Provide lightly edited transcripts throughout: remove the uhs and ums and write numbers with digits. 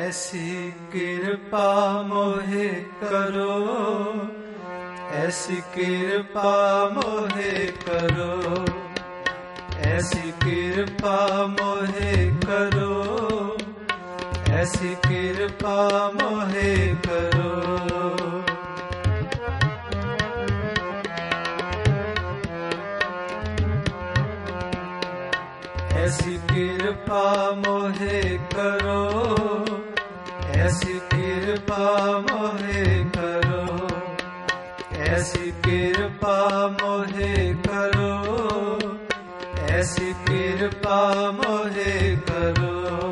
ऐसी कृपा मोहे करो, ऐसी कृपा मोहे करो, ऐसी कृपा मोहे करो, ऐसी कृपा मोहे करो। ऐसी कृपा मोहे करो, ऐसी कृपा मोहे करो, ऐसी कृपा मोहे करो, ऐसी कृपा मोहे करो।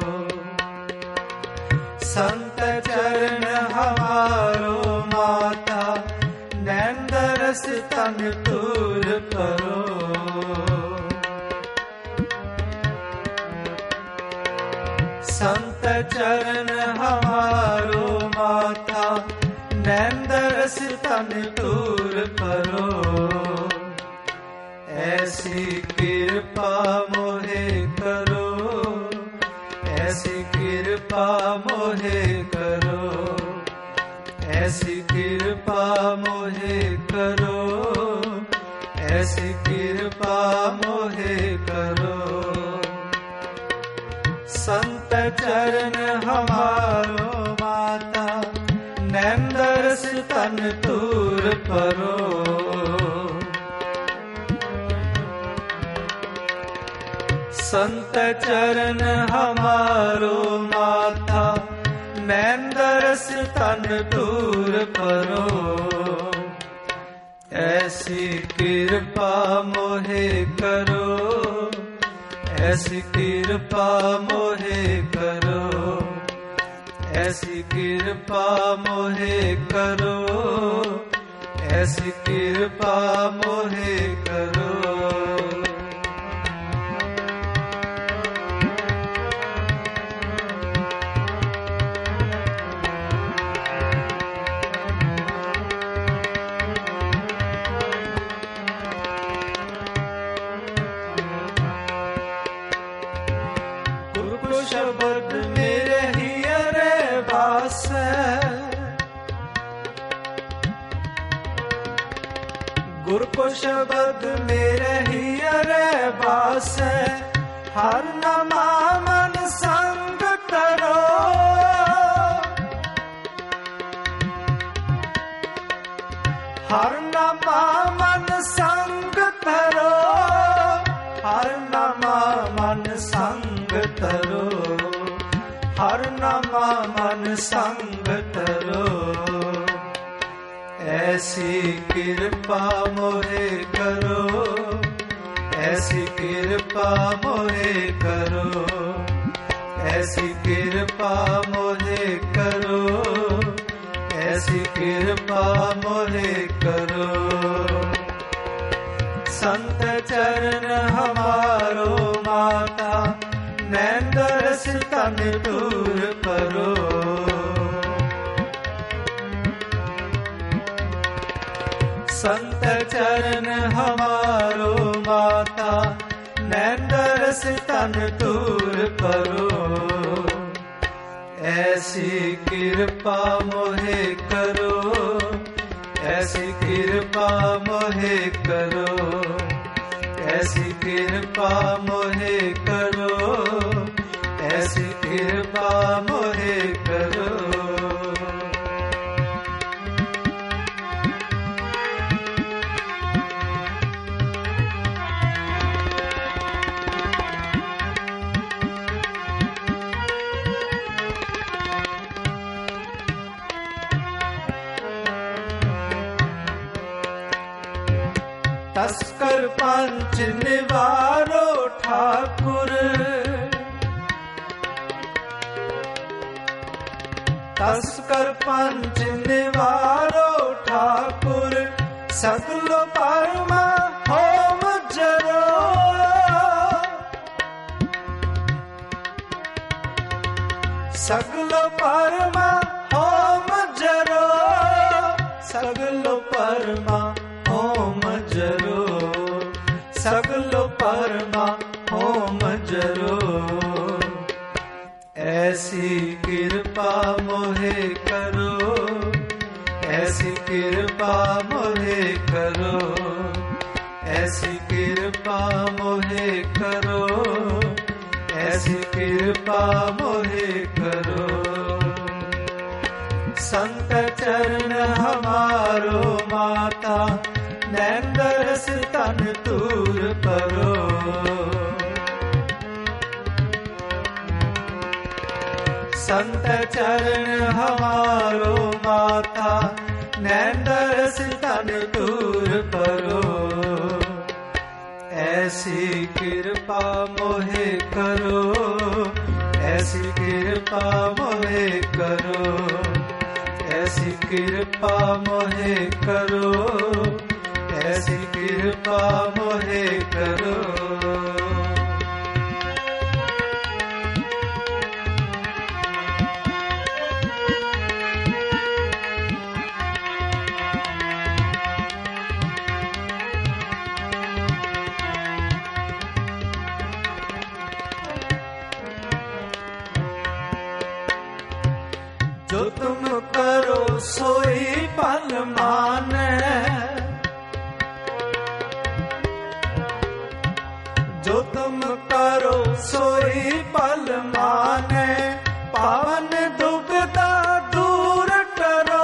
संत चरण हमारो माता, नैन दरस तन तूर करो। संत चरण हमारो माता, नैन दरस तन तूर करो। ऐसी कृपा मोहे करो, ऐसी कृपा मोहे करो, ऐसी कृपा मोहे करो, ऐसी कृपा मोहे करो। संत चरण हमारो माता, नैन दरस तन तूर करो। संत चरण हमारो माता, नैन दरस तन तूर करो। ऐसी कृपा मोहे करो, ऐसी कृपा मोहे करो, ऐसी कृपा मोहे करो, ऐसी कृपा मोहे करो। शब्द मेरे हियरे बासै, गुरु को शब्द मेरे हियरे बासै। हर नमा मन संग करो, हर नमा मन संग करो, हर नमा मन संग तरो, हर नमा मन संग तरो। ऐसी कृपा मोहे करो, ऐसी कृपा मोहे करो, ऐसी कृपा मोहे करो, ऐसी कृपा मोहे करो। संत चरण हमारो माता, नैन दरस तन तूर करो। संत चरण हमारो माता, नैन दरस तन तूर करो। ऐसी कृपा मोहे करो, ऐसी कृपा मोहे करो, ऐसी कृपा मोहे करो, ऐसी कृपा मोहे करो। तस्कर पंच निवारो ठाकुर, तस्कर पंच निवारो ठाकुर। सगलो परमा होम जरो, सगलो परमा होम जरो, सगलो परमा होम जरो, सगलो परमा होम जरो। ऐसी कृपा कृपा मोहे करो, ऐसी कृपा मोहे करो, ऐसी कृपा मोहे करो, ऐसी कृपा मोहे करो। संत चरण हमारो माता, नैन दरस तन तूर परो। संत चरण हमारो माता, नैन दरस तन तूर परो। ऐसी कृपा मोहे करो, ऐसी कृपा मोहे करो, ऐसी कृपा मोहे करो, ऐसी कृपा मोहे करो। जो तुम करो सोई फल माने, जो तुम करो सोई फल माने। पावन दुविधा दूर करो,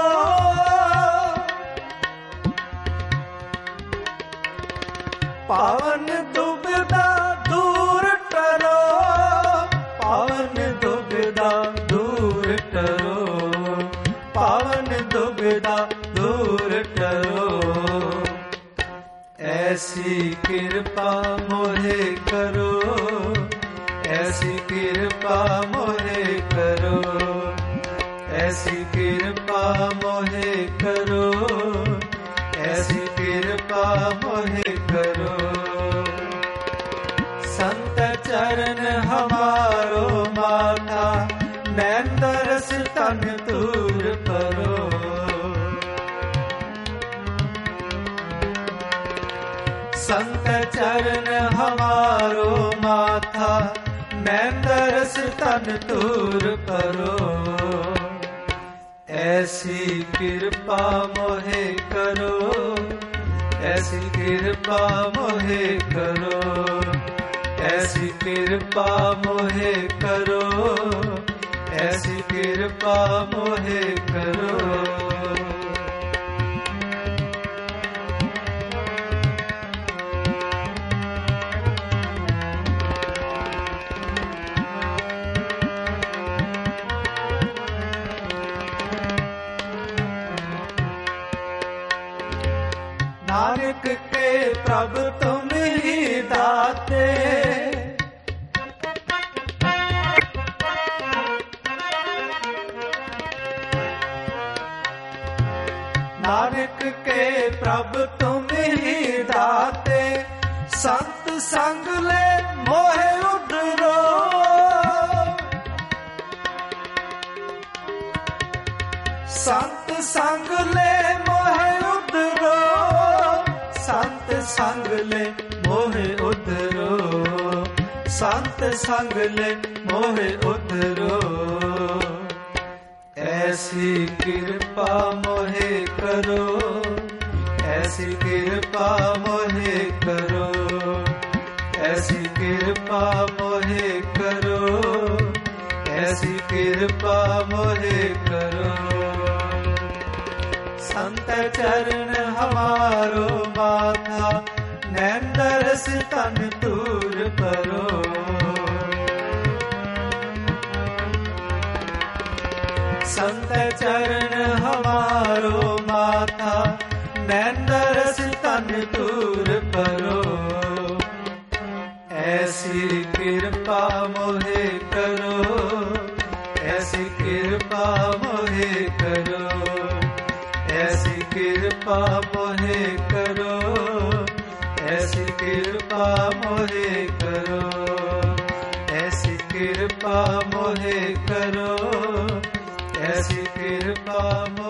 पावन दुविधा दूर करो, पावन दुविधा दूर करो, पावन दुविधा दूर करो। ऐसी कृपा मोहे करो, ऐसी कृपा मोहे करो, ऐसी कृपा मोहे करो, ऐसी कृपा मोहे करो। संत चरण हमारो माता, नैन दरस तन तूर परो। संत चरण हमारो माथा, नैन दरस तन तूर परो। ऐसी कृपा मोहे करो, ऐसी कृपा मोहे करो, ऐसी कृपा मोहे करो, ऐसी कृपा मोहे करो। नानक के प्रभु तुम ही दाते, नानक के प्रभु तुम ही दाते। संत संग ले मोहे उधरो, संत संग ले मोहे उधरो, संत संग ले मोहे उधरो, संत संग ले मोहे उधरो। ऐसी कृपा मोहे करो, ऐसी कृपा मोहे करो, ऐसी कृपा मोहे करो, ऐसी कृपा मोहे करो। संत चरण हमारो माथा, नैन दरस तन तूर परो। संत चरण हमारो माथा, नैन दरस तन तूर परो। ऐसी कृपा मोहे करो, ऐसी कृपा मोहे करो, ऐसी कृपा मोहे करो, ऐसी कृपा मोहे करो, ऐसी कृपा मोहे करो, ऐसी कृपा